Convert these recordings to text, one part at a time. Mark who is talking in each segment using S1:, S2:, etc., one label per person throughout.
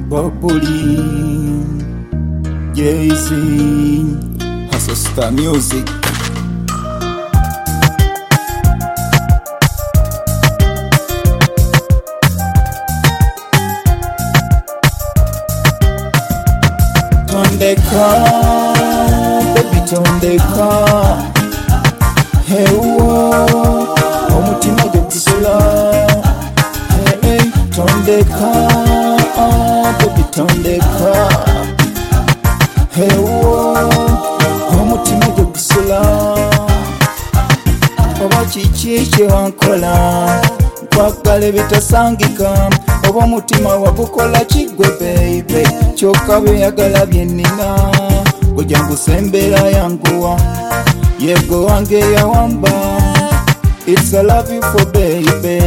S1: Bobuli, Jay-Z, Hustle Star Music. Tondeka, baby tondeka, hewo, omutima gugusula. Hey, tondeka, baby tondeka, hewo, omutima gugusula. Oba kiki kye wankola, nkwagala bitasangika. Oba mutima wagukola kigwe baby, kyokka byeyagala byenina. Ojja ngusembera yanguwa, yego wange yawamba. It's a love you for baby.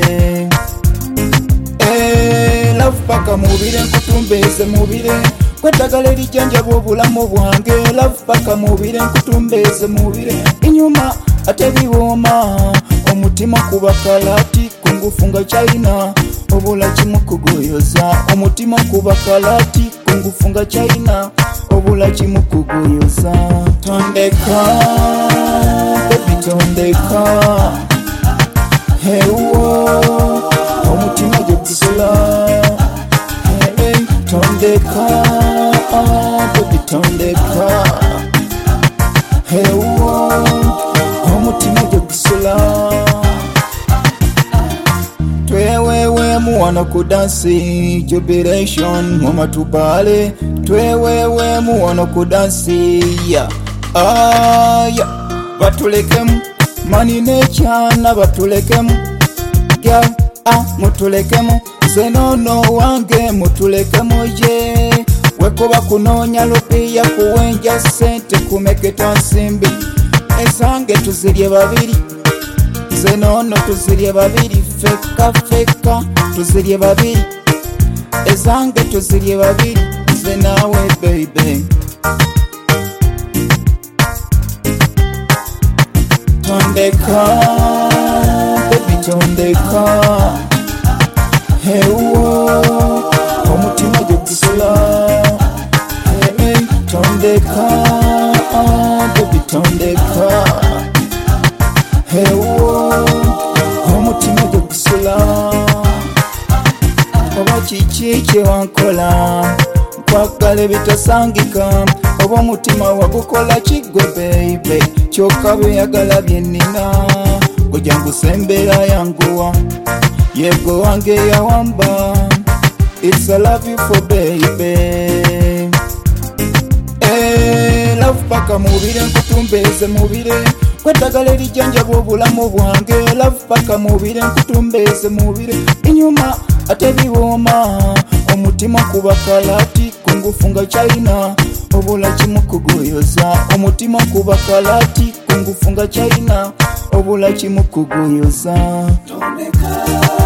S1: Love paka mubire nkutumbeze mubire, kwetagala erijjanjaba obulamu bwange. Love paka mubire nkutumbeze mubire, inyuma ate biwooma. Omutima kuba kalati kungufunga China, obula kimu kugoyoza. Omutima kuba kalati kungufunga China, obula kimu kugoyoza. Tondeka, baby tondeka, hewo, omutima gugusula. Hey, tondeka, baby tondeka, hewo, omutima gugusula. Twewewe muwano kudansi jubilation mama tupale. Twewewe muwano kudansi ya aya batulekemu mani nechana batulekemu girl mutulekemu zenono wange mutulekemu ye wekoba kunonya lupiya kuwenja sente kumeketa nsimbi esange tuzirye babiri zenono tuzirye babiri feka feka tuzirye babiri ezange tuzirye babiri zenawe baby. Tondeka, baby tondeka, hewo, omutima gugusula. Hey, tondeka, baby tondeka, hewo, omutima gugusula. Oba kiki kye wankola, nkwagala bitasangika. Oba mutima wagukola kigwe baby, kyokka byeyagala byenina. Ojja ngusembera yanguwa, yego wange yawamba. It's a love you for baby. Love paka mubire nkutumbeze mubire, kwetagala erijjanjaba obulamu bwange. Love paka mubire nkutumbeze mubire, inyuma ate biwooma. Omutima kuba kalati kungufunga China, obula kimu kugoyoza. Omutima kuba kalati kungufunga China, obula kimu kugoyoza. Tondeka.